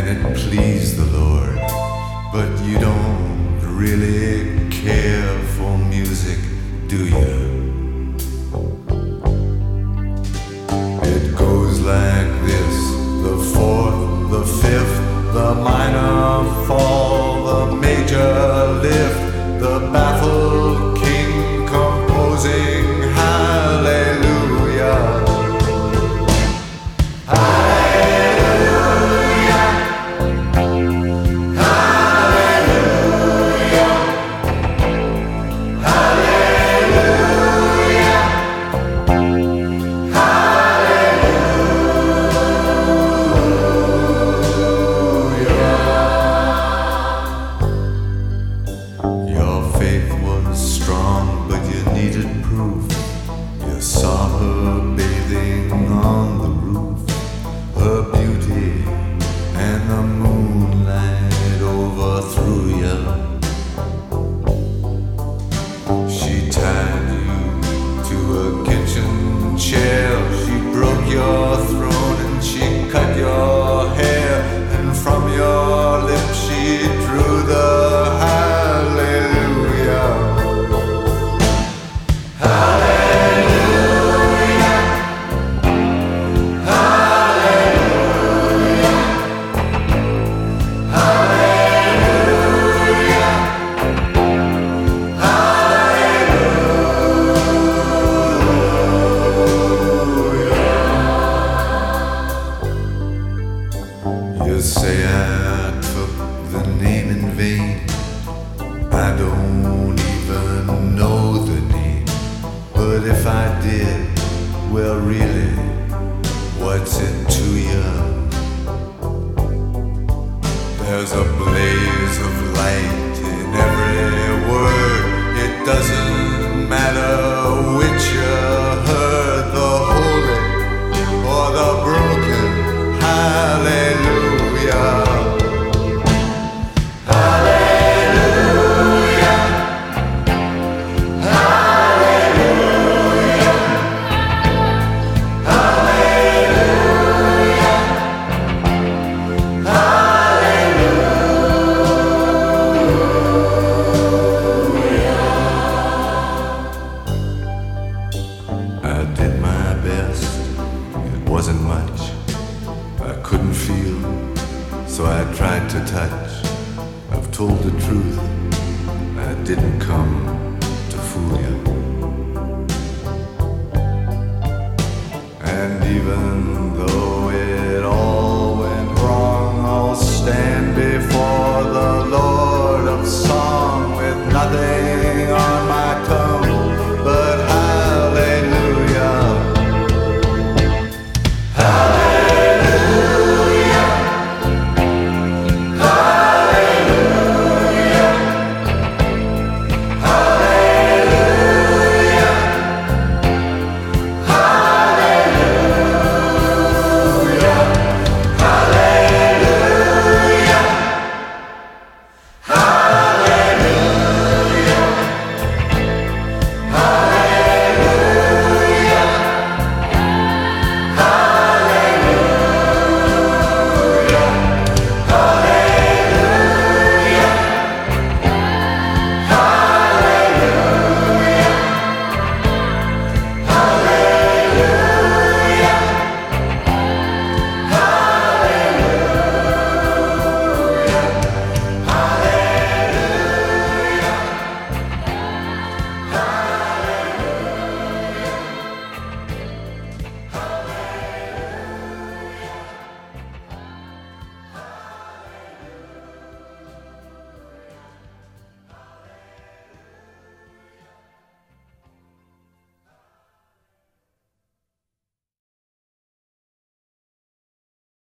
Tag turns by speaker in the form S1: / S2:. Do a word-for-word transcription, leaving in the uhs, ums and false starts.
S1: it pleased the Lord. But you don't really care for music, do you? It goes like this: the fourth, the fifth, the minor fall, the major lift, the baffled king composing hallelujah. You say I took the name in vain. I don't even know the name. But if I did, well really, what's it to you? There's a blaze of light in every word. It doesn't matter which you heard, the holy or the broken. Hallelujah. I did my best, it wasn't much. I couldn't feel, so I tried to touch. I've told the truth, I didn't come to fool you. And even though it all went wrong, I'll stand before the Lord of Song with nothing